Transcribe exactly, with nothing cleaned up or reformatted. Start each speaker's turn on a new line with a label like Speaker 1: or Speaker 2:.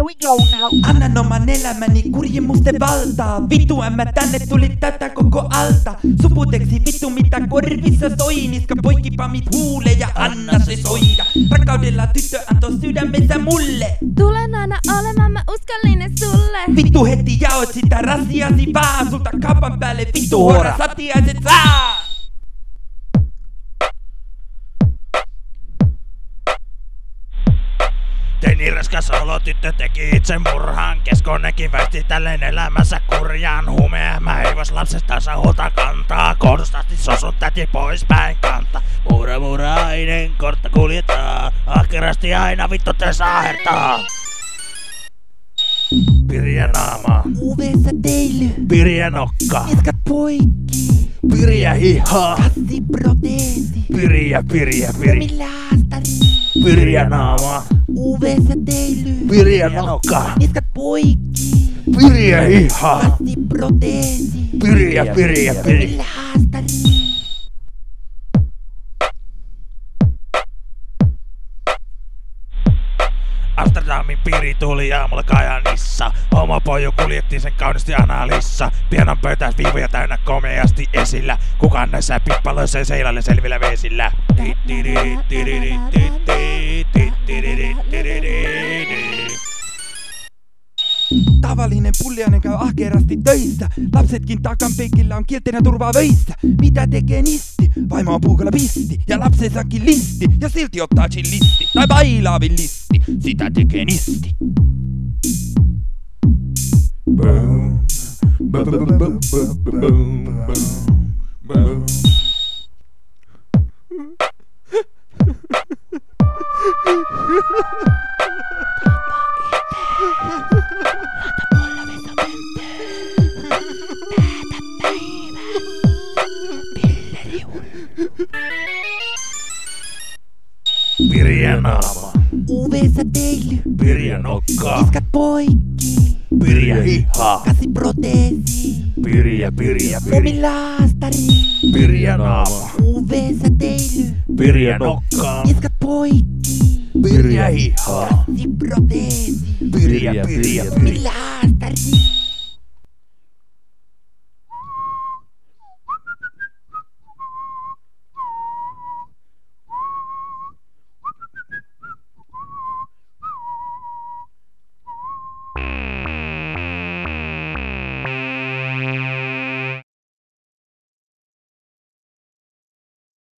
Speaker 1: we go now.
Speaker 2: Annan oman elämäni kurjimusten valtaa. Vittu mä tänne tuli tätä koko alta. Suputeksi vittu mitä korvissa soi. Niska poikkipamit huule ja anna se soida. Rakkaudella tyttö antoi sydämensä mulle.
Speaker 3: Tulen aina olemaan mä uskollinen sulle.
Speaker 2: Vittu heti jaot sitä rasiasi vaan. Sulta kaupan päälle vittu huora satiaiset saa.
Speaker 4: Teini raskas olo, tyttö teki itse murhan. Keskonenkin väisti tälleen elämänsä kurjaan. Huumea mä ei vois lapsestansa huolta kantaa. Kohdustasti sosun täti poispäin kanta. Muura muurainen kortta kuljettaa. Ahkerasti aina vittu töissä ahertaa. Piriä naama.
Speaker 2: Uvessa teily.
Speaker 4: Piriä nokka.
Speaker 2: Niskat poikki.
Speaker 4: Piriä hiha.
Speaker 2: Kassi proteesi.
Speaker 4: Piriä, piriä, piriä.
Speaker 2: Laastari.
Speaker 4: Piriä naama.
Speaker 2: Uvessa teily.
Speaker 4: Piriä nokka.
Speaker 2: Niskat poikki.
Speaker 4: Piriä hiha.
Speaker 2: Kassi proteesi.
Speaker 4: Piriä, piriä, piriä.
Speaker 2: Laastari.
Speaker 4: Amsterdamin piiri tuli aamulla Kajaanissa. Homopoju kuljetti sen kaunisti analissa. Pienon pöytäis viivoja täynnä komeasti esillä. Kukaan näissä pippaloissa ei seilalle selvillä vesillä.
Speaker 2: Tavallinen pulliainen käy ahkerasti töissä. Lapsetkin takan penkillä on kieltenä turvaa vöissä. Mitä tekee nisti? Vaimo on puukalla pisti. Ja lapsensakin listi. Ja silti ottaa chillisti. Tai bailaavin listi. Sitä tekee nisti.
Speaker 4: Boom. Boom, boom, boom, boom, boom, boom. Piriä naama.
Speaker 2: Uvessa teily.
Speaker 4: Piriä nokka.
Speaker 2: Niskat poikki.
Speaker 4: Piriä hiha.
Speaker 2: Kassi proteesi.
Speaker 4: Piriä, piriä, piriä.
Speaker 2: Pomilaastari.
Speaker 4: Piriä naama.
Speaker 2: Uvessa teily.
Speaker 4: Piriä nokka.
Speaker 2: Niskat poikki.
Speaker 4: Piriä hiha.
Speaker 2: Kassi proteesi.
Speaker 4: Piriä, piriä, piriä.
Speaker 2: Pomilaastari.